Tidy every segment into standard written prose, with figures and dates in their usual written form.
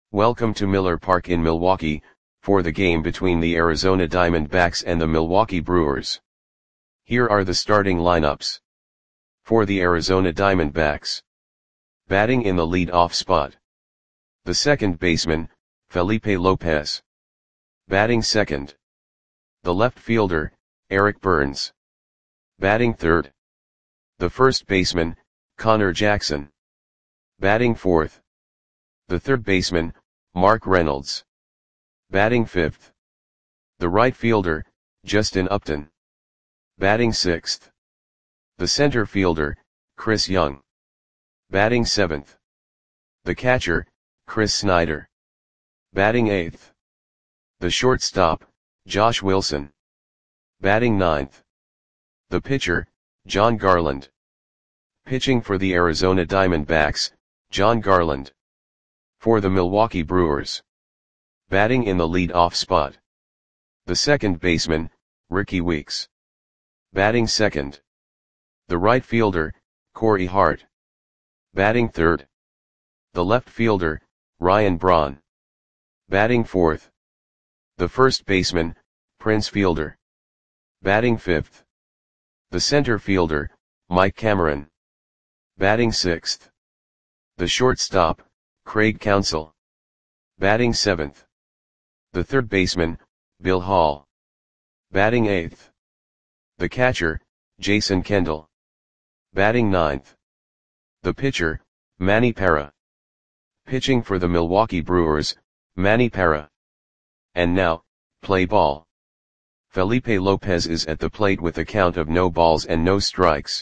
Welcome to Miller Park in Milwaukee, for the game between the Arizona Diamondbacks and the Milwaukee Brewers. Here are the starting lineups. For the Arizona Diamondbacks. Batting in the lead-off spot. The second baseman, Felipe Lopez. Batting second. The left fielder, Eric Burns. Batting third. The first baseman, Connor Jackson. Batting fourth. The third baseman, Mark Reynolds. Batting fifth. The right fielder, Justin Upton. Batting sixth. The center fielder, Chris Young. Batting seventh. The catcher, Chris Snyder. Batting eighth. The shortstop, Josh Wilson. Batting ninth. The pitcher, Jon Garland. Pitching for the Arizona Diamondbacks, Jon Garland. For the Milwaukee Brewers. Batting in the lead-off spot. The second baseman, Rickie Weeks. Batting second. The right fielder, Corey Hart. Batting third. The left fielder, Ryan Braun. Batting fourth. The first baseman, Prince Fielder. Batting fifth. The center fielder, Mike Cameron. Batting sixth. The shortstop, Craig Counsell. Batting seventh. The third baseman, Bill Hall. Batting eighth. The catcher, Jason Kendall. Batting ninth. The pitcher, Manny Parra. Pitching for the Milwaukee Brewers, Manny Parra. And now, play ball. Felipe Lopez is at the plate with a count of no balls and no strikes.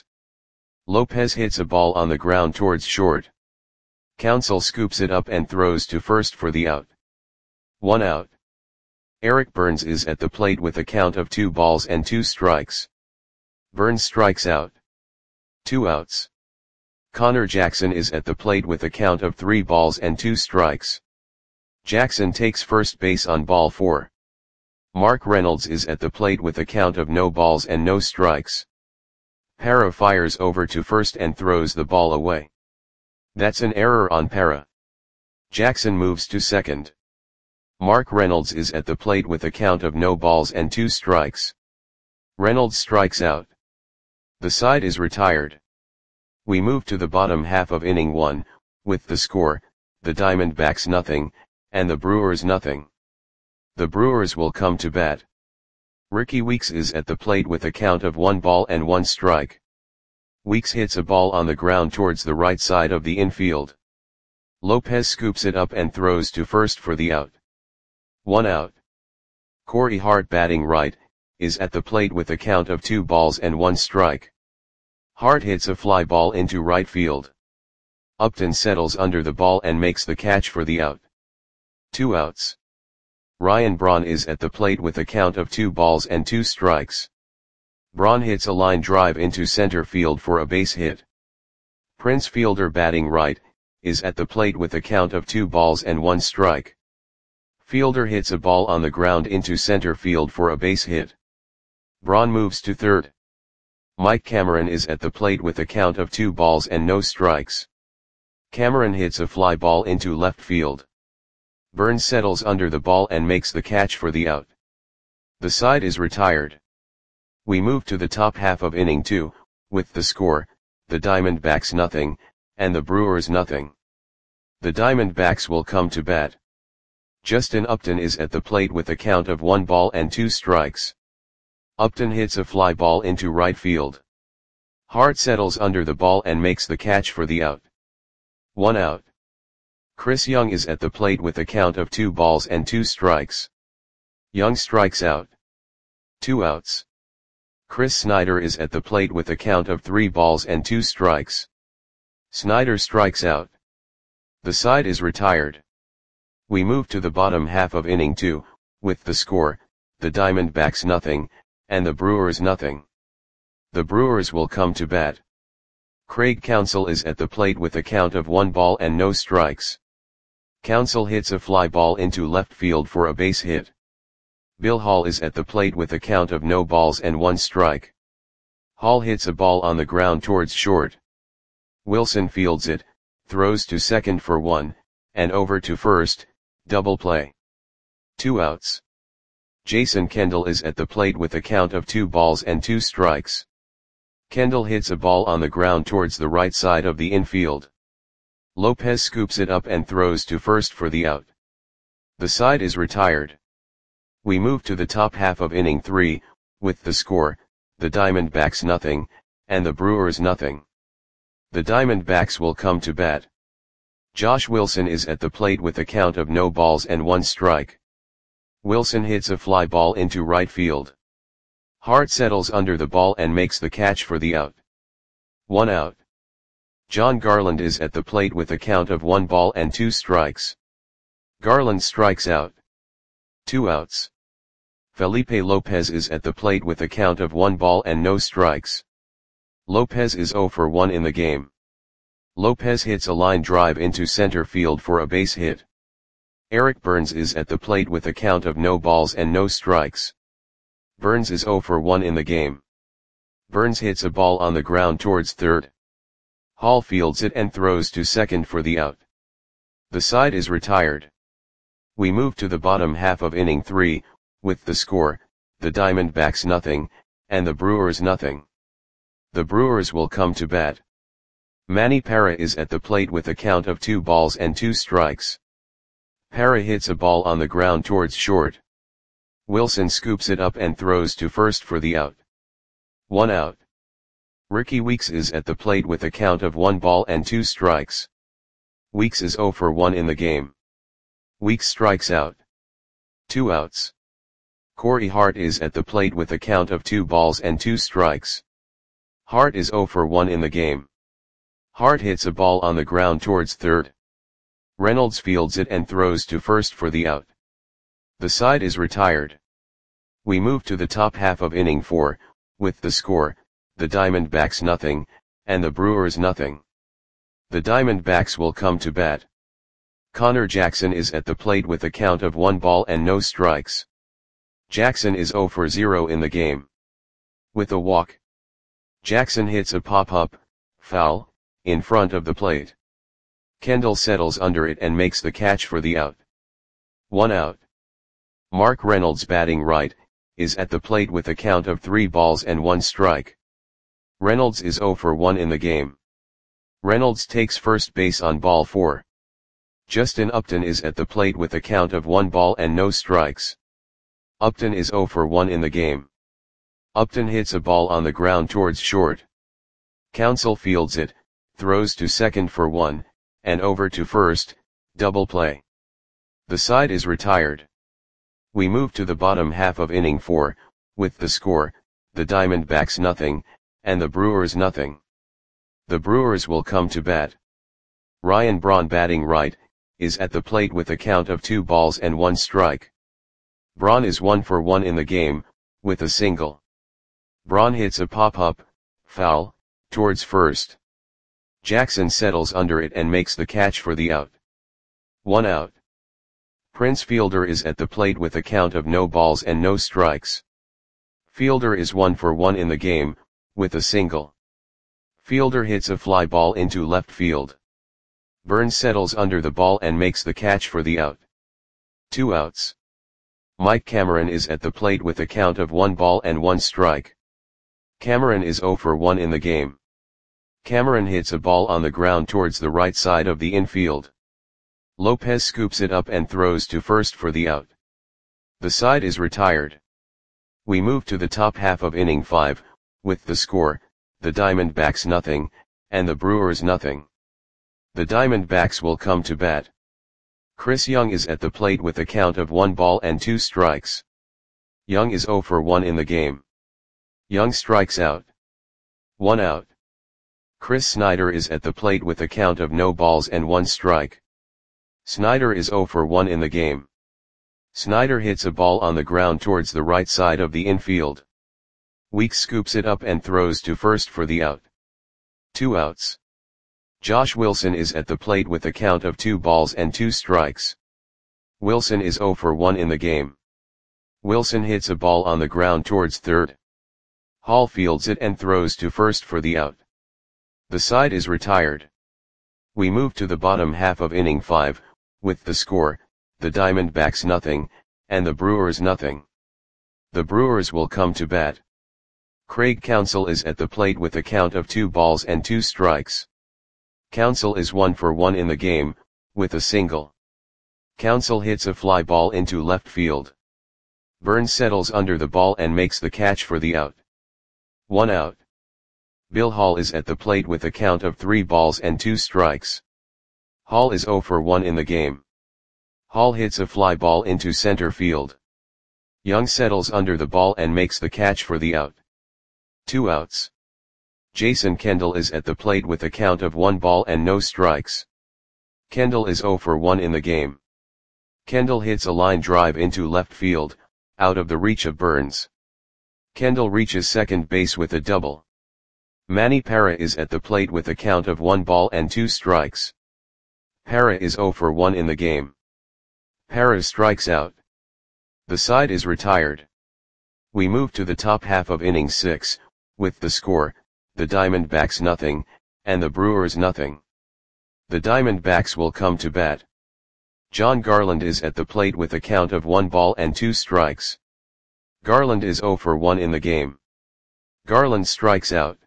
Lopez hits a ball on the ground towards short. Counsell scoops it up and throws to first for the out. 1 out. Eric Burns is at the plate with a count of 2 balls and 2 strikes. Burns strikes out. 2 outs. Connor Jackson is at the plate with a count of 3 balls and 2 strikes. Jackson takes first base on ball 4. Mark Reynolds is at the plate with a count of no balls and no strikes. Parra fires over to first and throws the ball away. That's an error on Parra. Jackson moves to second. Mark Reynolds is at the plate with a count of no balls and 2 strikes. Reynolds strikes out. The side is retired. We move to the bottom half of inning 1, with the score, the Diamondbacks nothing, and the Brewers nothing. The Brewers will come to bat. Rickie Weeks is at the plate with a count of 1 ball and 1 strike. Weeks hits a ball on the ground towards the right side of the infield. Lopez scoops it up and throws to first for the out. 1 out. Corey Hart, batting right, is at the plate with a count of 2 balls and 1 strike. Hart hits a fly ball into right field. Upton settles under the ball and makes the catch for the out. 2 outs. Ryan Braun is at the plate with a count of 2 balls and 2 strikes. Braun hits a line drive into center field for a base hit. Prince Fielder, batting right, is at the plate with a count of 2 balls and 1 strike. Fielder hits a ball on the ground into center field for a base hit. Braun moves to third. Mike Cameron is at the plate with a count of 2 balls and no strikes. Cameron hits a fly ball into left field. Burns settles under the ball and makes the catch for the out. The side is retired. We move to the top half of inning 2, with the score, the Diamondbacks nothing, and the Brewers nothing. The Diamondbacks will come to bat. Justin Upton is at the plate with a count of 1 ball and 2 strikes. Upton hits a fly ball into right field. Hart settles under the ball and makes the catch for the out. 1 out. Chris Young is at the plate with a count of 2 balls and 2 strikes. Young strikes out. 2 outs. Chris Snyder is at the plate with a count of 3 balls and 2 strikes. Snyder strikes out. The side is retired. We move to the bottom half of inning 2, with the score, the Diamondbacks nothing, and the Brewers nothing. The Brewers will come to bat. Craig Counsell is at the plate with a count of 1 ball and no strikes. Counsell hits a fly ball into left field for a base hit. Bill Hall is at the plate with a count of no balls and 1 strike. Hall hits a ball on the ground towards short. Wilson fields it, throws to second for 1, and over to first, Double play. 2 outs. Jason Kendall is at the plate with a count of 2 balls and 2 strikes. Kendall hits a ball on the ground towards the right side of the infield. Lopez scoops it up and throws to first for the out. The side is retired. We move to the top half of inning 3, with the score, the Diamondbacks nothing, and the Brewers nothing. The Diamondbacks will come to bat. Josh Wilson is at the plate with a count of no balls and 1 strike. Wilson hits a fly ball into right field. Hart settles under the ball and makes the catch for the out. 1 out. John Garland is at the plate with a count of 1 ball and 2 strikes. Garland strikes out. 2 outs. Felipe Lopez is at the plate with a count of 1 ball and no strikes. Lopez is 0 for 1 in the game. Lopez hits a line drive into center field for a base hit. Eric Burns is at the plate with a count of no balls and no strikes. Burns is 0 for 1 in the game. Burns hits a ball on the ground towards third. Hall fields it and throws to second for the out. The side is retired. We move to the bottom half of inning 3, with the score, the Diamondbacks nothing, and the Brewers nothing. The Brewers will come to bat. Manny Parra is at the plate with a count of 2 balls and 2 strikes. Parra hits a ball on the ground towards short. Wilson scoops it up and throws to first for the out. 1 out. Ricky Weeks is at the plate with a count of 1 ball and 2 strikes. Weeks is 0 for 1 in the game. Weeks strikes out. 2 outs. Corey Hart is at the plate with a count of 2 balls and 2 strikes. Hart is 0 for 1 in the game. Hart hits a ball on the ground towards third. Reynolds fields it and throws to first for the out. The side is retired. We move to the top half of inning 4, with the score, the Diamondbacks nothing, and the Brewers nothing. The Diamondbacks will come to bat. Connor Jackson is at the plate with a count of 1 ball and no strikes. Jackson is 0 for 0 in the game. With a walk. Jackson hits a pop-up, foul, in front of the plate. Kendall settles under it and makes the catch for the out. 1 out. Mark Reynolds, batting right, is at the plate with a count of 3 balls and 1 strike. Reynolds is 0 for 1 in the game. Reynolds takes first base on ball 4. Justin Upton is at the plate with a count of 1 ball and no strikes. Upton is 0 for 1 in the game. Upton hits a ball on the ground towards short. Counsell fields it, throws to second for 1, and over to first, double play. The side is retired. We move to the bottom half of inning 4, with the score, the Diamondbacks nothing, and the Brewers nothing. The Brewers will come to bat. Ryan Braun, batting right, is at the plate with a count of 2 balls and 1 strike. Braun is 1 for 1 in the game, with a single. Braun hits a pop-up, foul, towards first. Jackson settles under it and makes the catch for the out. 1 out. Prince Fielder is at the plate with a count of no balls and no strikes. Fielder is 1 for 1 in the game, with a single. Fielder hits a fly ball into left field. Burns settles under the ball and makes the catch for the out. 2 outs. Mike Cameron is at the plate with a count of 1 ball and 1 strike. Cameron is 0 for 1 in the game. Cameron hits a ball on the ground towards the right side of the infield. Lopez scoops it up and throws to first for the out. The side is retired. We move to the top half of inning 5, with the score, the Diamondbacks nothing, and the Brewers nothing. The Diamondbacks will come to bat. Chris Young is at the plate with a count of 1 ball and 2 strikes. Young is 0 for 1 in the game. Young strikes out. 1 out. Chris Snyder is at the plate with a count of no balls and 1 strike. Snyder is 0 for 1 in the game. Snyder hits a ball on the ground towards the right side of the infield. Weeks scoops it up and throws to first for the out. 2 outs. Josh Wilson is at the plate with a count of 2 balls and 2 strikes. Wilson is 0 for 1 in the game. Wilson hits a ball on the ground towards third. Hall fields it and throws to first for the out. The side is retired. We move to the bottom half of inning 5, with the score, the Diamondbacks nothing, and the Brewers nothing. The Brewers will come to bat. Craig Counsell is at the plate with a count of 2 balls and 2 strikes. Counsell is 1 for 1 in the game, with a single. Counsell hits a fly ball into left field. Burns settles under the ball and makes the catch for the out. 1 out. Bill Hall is at the plate with a count of 3 balls and 2 strikes. Hall is 0 for 1 in the game. Hall hits a fly ball into center field. Young settles under the ball and makes the catch for the out. 2 outs. Jason Kendall is at the plate with a count of 1 ball and no strikes. Kendall is 0 for 1 in the game. Kendall hits a line drive into left field, out of the reach of Burns. Kendall reaches second base with a double. Manny Parra is at the plate with a count of 1 ball and 2 strikes. Parra is 0 for 1 in the game. Parra strikes out. The side is retired. We move to the top half of inning 6, with the score, the Diamondbacks nothing, and the Brewers nothing. The Diamondbacks will come to bat. John Garland is at the plate with a count of 1 ball and 2 strikes. Garland is 0 for 1 in the game. Garland strikes out.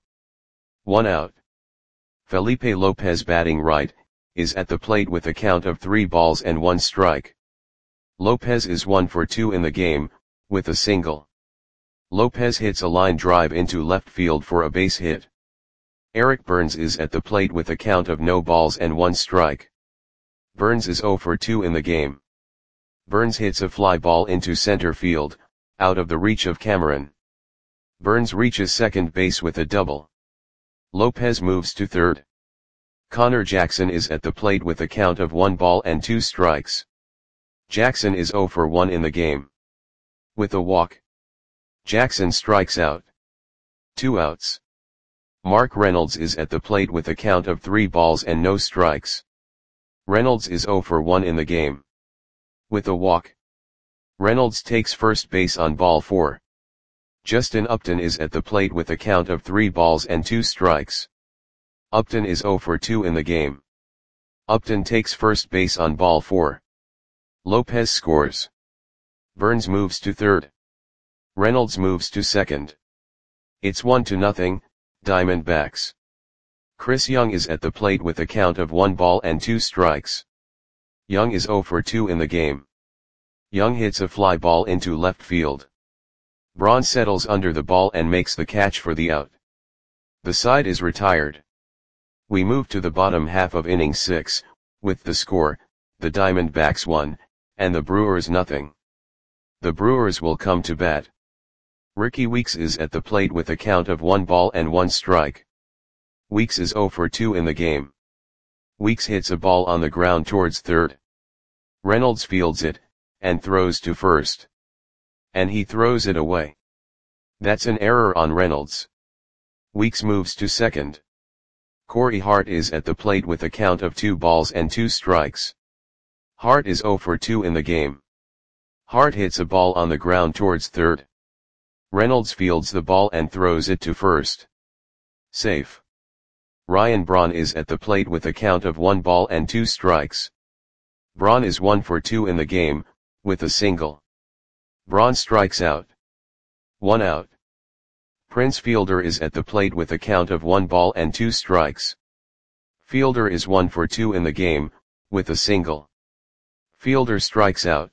1 out. Felipe Lopez, batting right, is at the plate with a count of 3 balls and 1 strike. Lopez is 1 for 2 in the game, with a single. Lopez hits a line drive into left field for a base hit. Eric Burns is at the plate with a count of no balls and 1 strike. Burns is 0 for 2 in the game. Burns hits a fly ball into center field, out of the reach of Cameron. Burns reaches second base with a double. Lopez moves to third. Connor Jackson is at the plate with a count of 1 ball and 2 strikes. Jackson is 0 for 1 in the game. With a walk, Jackson strikes out. 2 outs. Mark Reynolds is at the plate with a count of 3 balls and no strikes. Reynolds is 0 for 1 in the game. With a walk, Reynolds takes first base on ball 4. Justin Upton is at the plate with a count of 3 balls and 2 strikes. Upton is 0 for 2 in the game. Upton takes first base on ball 4. Lopez scores. Burns moves to third. Reynolds moves to second. It's 1-0, Diamondbacks. Chris Young is at the plate with a count of 1 ball and 2 strikes. Young is 0 for 2 in the game. Young hits a fly ball into left field. Braun settles under the ball and makes the catch for the out. The side is retired. We move to the bottom half of inning 6, with the score, the Diamondbacks 1, and the Brewers nothing. The Brewers will come to bat. Ricky Weeks is at the plate with a count of 1 ball and 1 strike. Weeks is 0 for 2 in the game. Weeks hits a ball on the ground towards third. Reynolds fields it, and throws to first. And he throws it away. That's an error on Reynolds. Weeks moves to second. Corey Hart is at the plate with a count of 2 balls and 2 strikes. Hart is 0 for 2 in the game. Hart hits a ball on the ground towards third. Reynolds fields the ball and throws it to first. Safe. Ryan Braun is at the plate with a count of 1 ball and 2 strikes. Braun is 1 for 2 in the game, with a single. Braun strikes out. 1 out. Prince Fielder is at the plate with a count of 1 ball and 2 strikes. Fielder is 1 for 2 in the game, with a single. Fielder strikes out.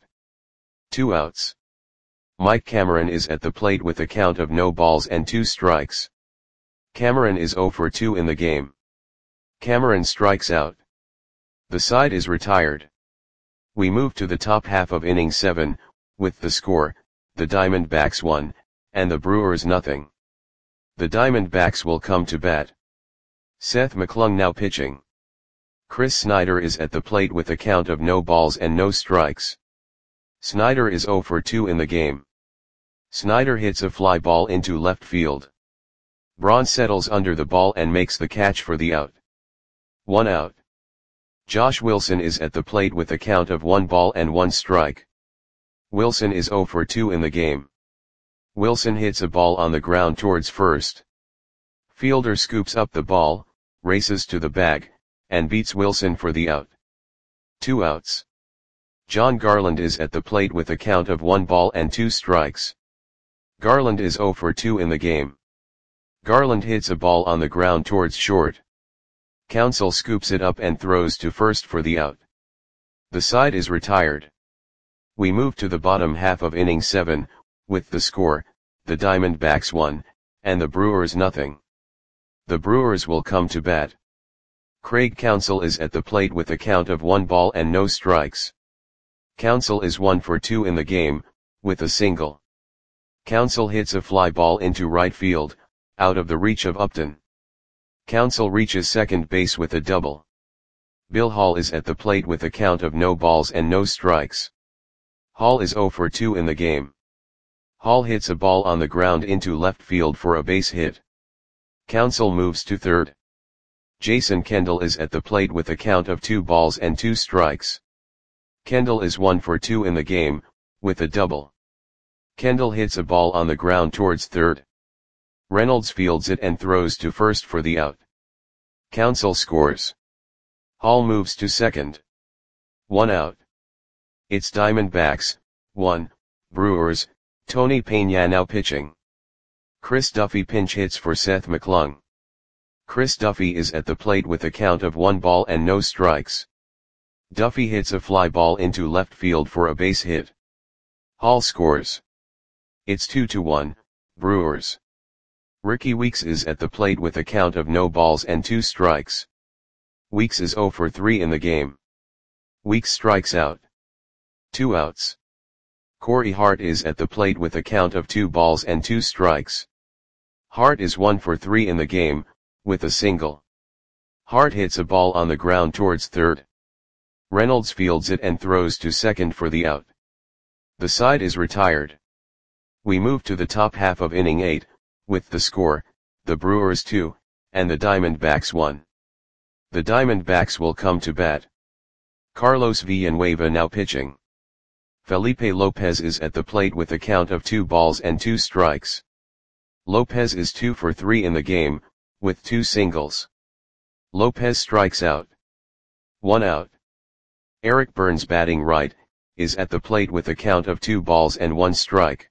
2 outs. Mike Cameron is at the plate with a count of no balls and 2 strikes. Cameron is 0 for 2 in the game. Cameron strikes out. The side is retired. We move to the top half of inning 7, with the score, the Diamondbacks 1, and the Brewers nothing. The Diamondbacks will come to bat. Seth McClung now pitching. Chris Snyder is at the plate with a count of no balls and no strikes. Snyder is 0 for 2 in the game. Snyder hits a fly ball into left field. Braun settles under the ball and makes the catch for the out. 1 out. Josh Wilson is at the plate with a count of 1 ball and 1 strike. Wilson is 0 for 2 in the game. Wilson hits a ball on the ground towards first. Fielder scoops up the ball, races to the bag, and beats Wilson for the out. 2 outs. John Garland is at the plate with a count of 1 ball and 2 strikes. Garland is 0 for 2 in the game. Garland hits a ball on the ground towards short. Counsell scoops it up and throws to first for the out. The side is retired. We move to the bottom half of inning 7, with the score, the Diamondbacks 1, and the Brewers nothing. The Brewers will come to bat. Craig Counsell is at the plate with a count of 1 ball and no strikes. Counsell is 1 for 2 in the game, with a single. Counsell hits a fly ball into right field, out of the reach of Upton. Counsell reaches second base with a double. Bill Hall is at the plate with a count of no balls and no strikes. Hall is 0 for 2 in the game. Hall hits a ball on the ground into left field for a base hit. Counsell moves to third. Jason Kendall is at the plate with a count of 2 balls and 2 strikes. Kendall is 1 for 2 in the game, with a double. Kendall hits a ball on the ground towards third. Reynolds fields it and throws to first for the out. Counsell scores. Hall moves to second. 1 out. It's Diamondbacks, 1, Brewers, Tony Peña now pitching. Chris Duffy pinch hits for Seth McClung. Chris Duffy is at the plate with a count of 1 ball and no strikes. Duffy hits a fly ball into left field for a base hit. Hall scores. It's 2-1, Brewers. Ricky Weeks is at the plate with a count of no balls and 2 strikes. Weeks is 0 for 3 in the game. Weeks strikes out. 2 outs. Corey Hart is at the plate with a count of 2 balls and 2 strikes. Hart is 1 for 3 in the game, with a single. Hart hits a ball on the ground towards third. Reynolds fields it and throws to second for the out. The side is retired. We move to the top half of inning 8, with the score, the Brewers 2, and the Diamondbacks 1. The Diamondbacks will come to bat. Carlos Villanueva now pitching. Felipe Lopez is at the plate with a count of 2 balls and 2 strikes. Lopez is 2 for 3 in the game, with 2 singles. Lopez strikes out. 1 out. Eric Burns batting right, is at the plate with a count of 2 balls and 1 strike.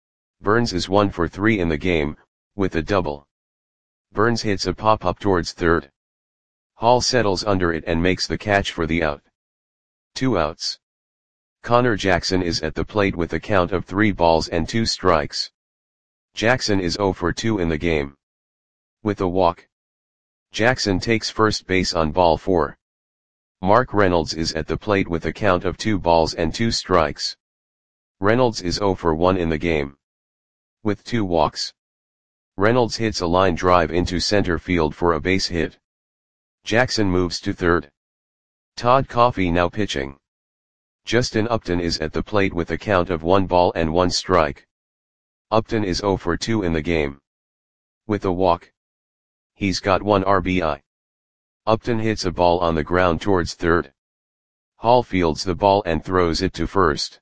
Burns is 1 for 3 in the game, with a double. Burns hits a pop-up towards third. Hall settles under it and makes the catch for the out. 2 outs. Connor Jackson is at the plate with a count of 3 balls and 2 strikes. Jackson is 0 for 2 in the game. With a walk. Jackson takes first base on ball 4. Mark Reynolds is at the plate with a count of 2 balls and 2 strikes. Reynolds is 0 for 1 in the game. With 2 walks. Reynolds hits a line drive into center field for a base hit. Jackson moves to third. Todd Coffey now pitching. Justin Upton is at the plate with a count of 1 ball and 1 strike. Upton is 0 for 2 in the game. With a walk. He's got 1 RBI. Upton hits a ball on the ground towards third. Hall fields the ball and throws it to first.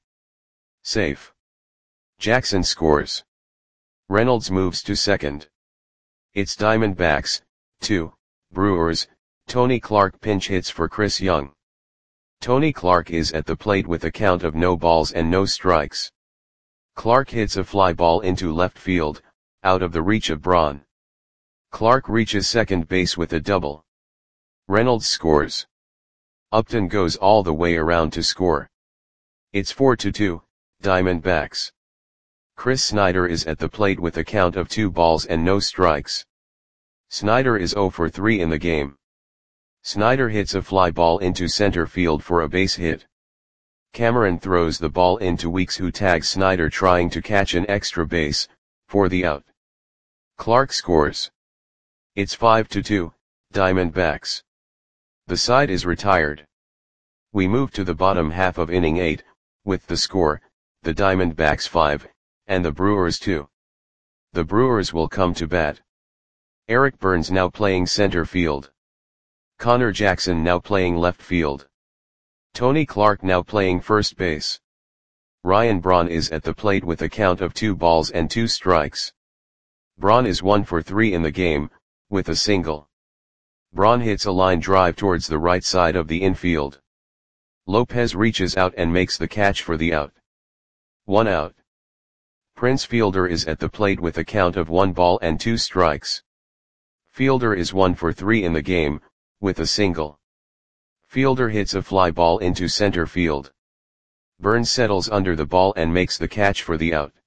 Safe. Jackson scores. Reynolds moves to second. It's Diamondbacks, 2, Brewers, Tony Clark pinch hits for Chris Young. Tony Clark is at the plate with a count of no balls and no strikes. Clark hits a fly ball into left field, out of the reach of Braun. Clark reaches second base with a double. Reynolds scores. Upton goes all the way around to score. It's 4-2, Diamondbacks. Chris Snyder is at the plate with a count of 2 balls and no strikes. Snyder is 0 for 3 in the game. Snyder hits a fly ball into center field for a base hit. Cameron throws the ball into Weeks, who tags Snyder trying to catch an extra base, for the out. Clark scores. It's 5-2, Diamondbacks. The side is retired. We move to the bottom half of inning 8, with the score, the Diamondbacks 5, and the Brewers 2. The Brewers will come to bat. Eric Burns now playing center field. Connor Jackson now playing left field. Tony Clark now playing first base. Ryan Braun is at the plate with a count of 2 balls and 2 strikes. Braun is 1 for 3 in the game, with a single. Braun hits a line drive towards the right side of the infield. Lopez reaches out and makes the catch for the out. 1 out. Prince Fielder is at the plate with a count of 1 ball and 2 strikes. Fielder is 1 for 3 in the game, with a single. Fielder hits a fly ball into center field. Burns settles under the ball and makes the catch for the out.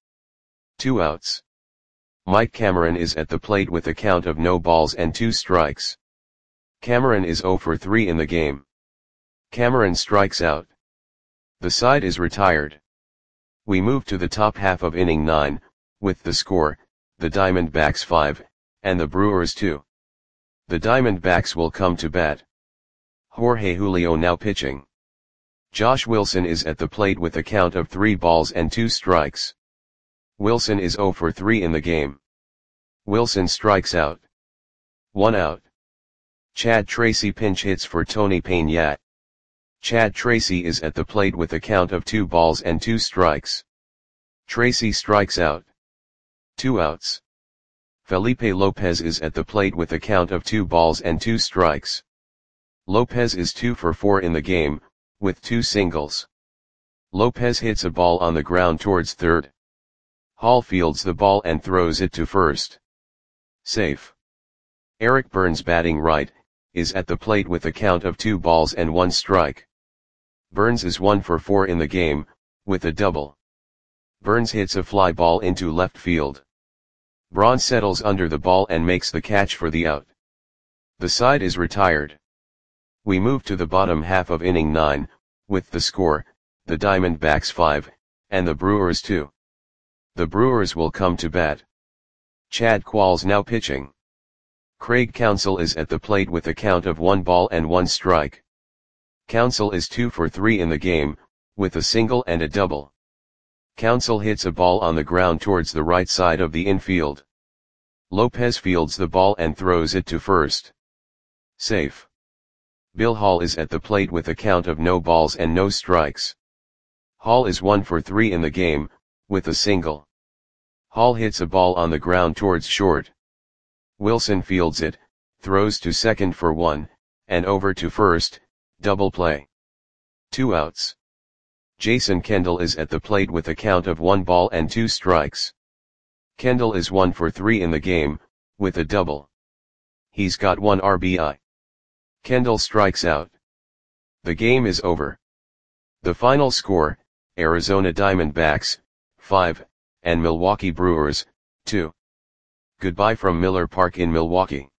2 outs. Mike Cameron is at the plate with a count of no balls and 2 strikes. Cameron is 0 for 3 in the game. Cameron strikes out. The side is retired. We move to the top half of inning 9, with the score, the Diamondbacks 5, and the Brewers 2. The Diamondbacks will come to bat. Jorge Julio now pitching. Josh Wilson is at the plate with a count of 3 balls and 2 strikes. Wilson is 0 for 3 in the game. Wilson strikes out. 1 out. Chad Tracy pinch hits for Tony Peña. Chad Tracy is at the plate with a count of 2 balls and 2 strikes. Tracy strikes out. 2 outs. Felipe Lopez is at the plate with a count of 2 balls and 2 strikes. Lopez is 2 for 4 in the game, with 2 singles. Lopez hits a ball on the ground towards third. Hall fields the ball and throws it to first. Safe. Eric Burns batting right, is at the plate with a count of 2 balls and 1 strike. Burns is 1 for 4 in the game, with a double. Burns hits a fly ball into left field. Braun settles under the ball and makes the catch for the out. The side is retired. We move to the bottom half of inning 9, with the score, the Diamondbacks 5, and the Brewers 2. The Brewers will come to bat. Chad Qualls now pitching. Craig Counsell is at the plate with a count of 1 ball and 1 strike. Counsell is 2 for 3 in the game, with a single and a double. Counsell hits a ball on the ground towards the right side of the infield. Lopez fields the ball and throws it to first. Safe. Bill Hall is at the plate with a count of no balls and no strikes. Hall is 1 for 3 in the game, with a single. Hall hits a ball on the ground towards short. Wilson fields it, throws to second for 1, and over to first, double play. 2 outs. Jason Kendall is at the plate with a count of 1 ball and 2 strikes. Kendall is 1 for 3 in the game, with a double. He's got 1 RBI. Kendall strikes out. The game is over. The final score, Arizona Diamondbacks, 5, and Milwaukee Brewers, 2. Goodbye from Miller Park in Milwaukee.